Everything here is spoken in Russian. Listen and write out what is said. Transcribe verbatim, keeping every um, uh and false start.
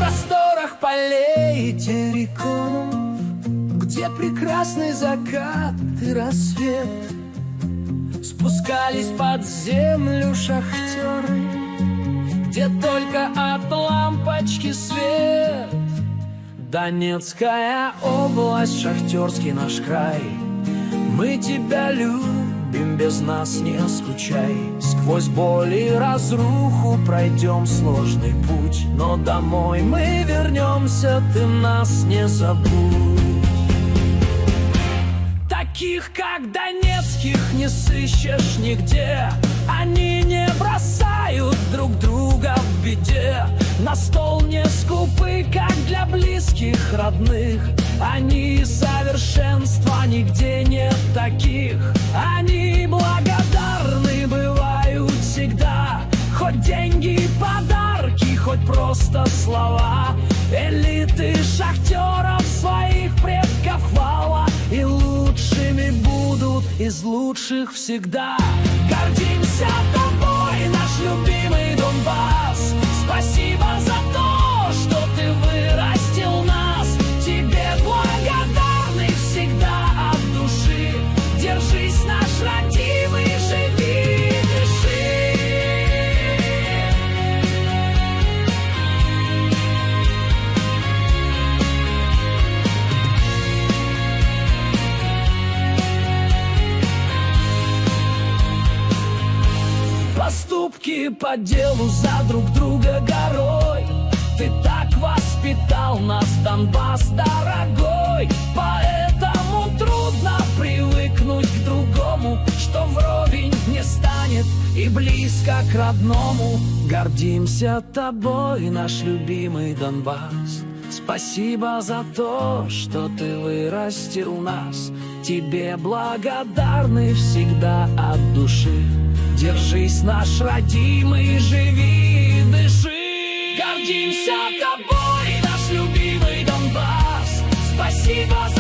просторах полей и терриконов, где прекрасный закат и рассвет, спускались под землю шахтеры, где только от лампочки свет. Донецкая область, шахтерский наш край, мы тебя любим, без нас не скучай. Сквозь боль и разруху пройдем сложный путь, но домой мы вернемся, ты нас не забудь. Таких, как донецких, не сыщешь нигде. Они не бросают друг друга в беде. На стол не скупы, как для близких, родных. Они совершенства, нигде нет таких. Они благодарны бывают всегда. Хоть деньги, подарки, хоть просто слова. Элиты шахтеров своих предков хвала. И лучшими будут из лучших всегда. Гордимся тобой, наш любимый Донбасс. Спасибо за то, что ты вырастил нас. Тебе благодарны всегда от души. Держись, наш родимый, живи, дыши. Поступки по делу за друг друга горой. Ты так воспитал нас, Донбасс дорогой. Поэтому трудно привыкнуть к другому, что вровень не станет и близко к родному. Гордимся тобой, наш любимый Донбасс. Спасибо за то, что ты вырастил нас. Тебе благодарны всегда от души. Держись, наш родимый, живи, дыши. Гордимся тобой, наш любимый Донбасс. Спасибо